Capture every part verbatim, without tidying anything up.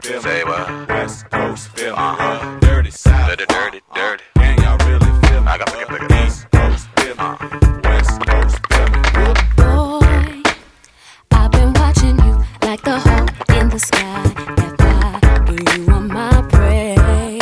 feel me? Say what? West Coast feel me? Uh-huh. Dirty South. Dirty, dirty, dirty. Can y'all really feel me? I got pick it, pick it. East Coast feel me? Uh-huh. West Coast feel me? Boy, I've been watching you like the hawk in the sky. That fly, but you are my prey.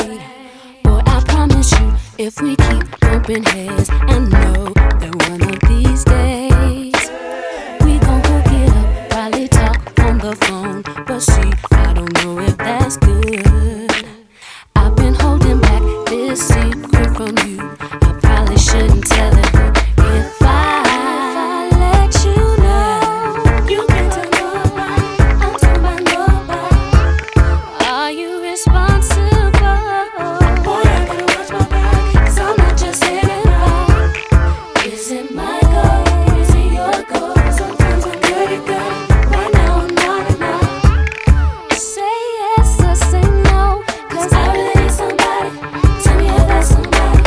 Boy, I promise you, if we keep bumping heads, I know that one of these days we gon' hook it up, probably talk on the phone. But see, I don't know if that's good. I've been holding back this secret from you. I probably shouldn't tell it, but if I let you know, you can't tell nobody. I'm talking about nobody. Are you responsible? Boy, I gotta watch my back, 'cause I'm not just hitting by. Is it my goal? Is it your goal? Sometimes I'm pretty good. Right now I'm not enough. Say yes or say no, 'cause I really need somebody. Tell me if that's somebody.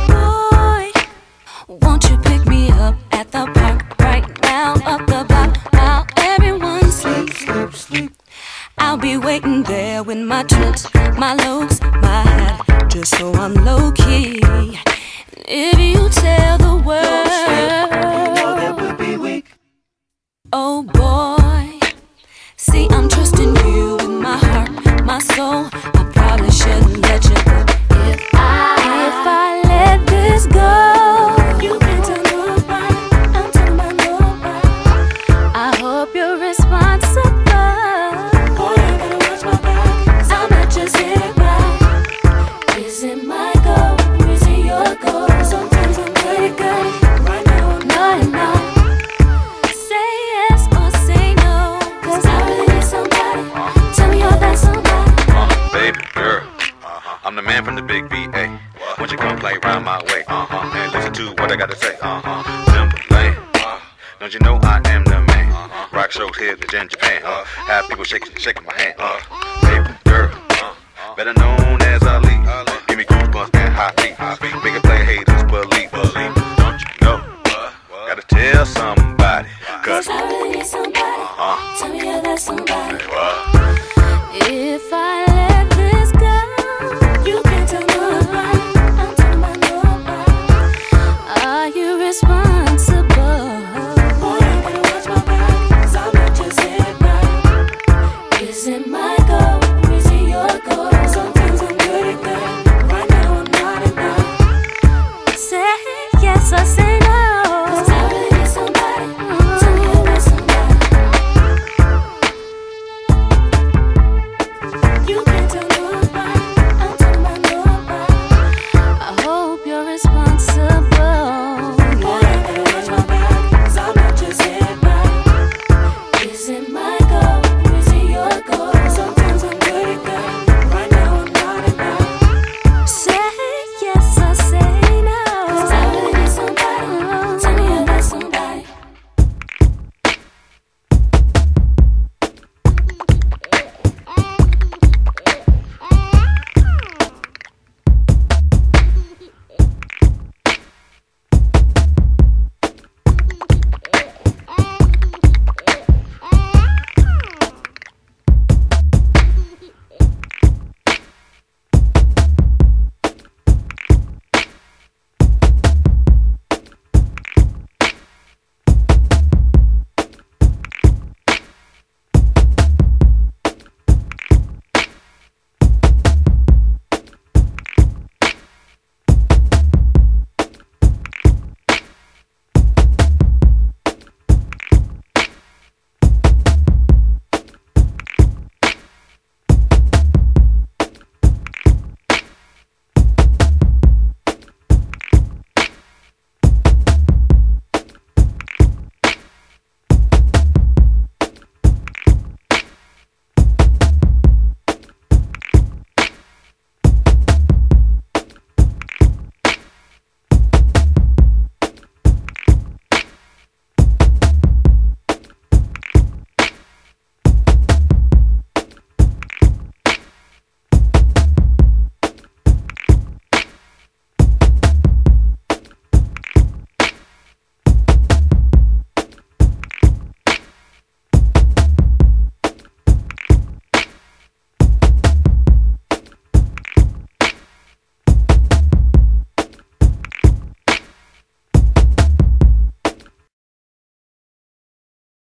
Boy, won't you pick me up at the park right now, up the block while everyone sleeps? Sleep, sleep. I'll be waiting there with my trips, my looks, my hat, just so I'm low key. If you tell the world, that would be weak. Oh boy, see I'm trusting you with my heart, my soul. I probably shouldn't let you go. If I, if I let this go, you can't tell nobody. I'm talking about nobody. I hope you're responsible. Boy, I gotta watch my back, 'cause I'm not just here by. Is it my goal? Is it your goal? Sometimes I'm pretty good. Right now I'm not enough. Say yes or say no, 'cause I really need somebody. Tell me you're that somebody. Uh, baby girl, uh-huh. I'm the man from the big B A. Won't you come play round my way? Uh-huh. And listen to what I gotta say. Uh-huh. Timberland. Uh, don't you know I am the man? Uh-huh. Rock shows here in Japan. Uh, have people shaking, shaking my hand. Uh, baby girl, uh, better known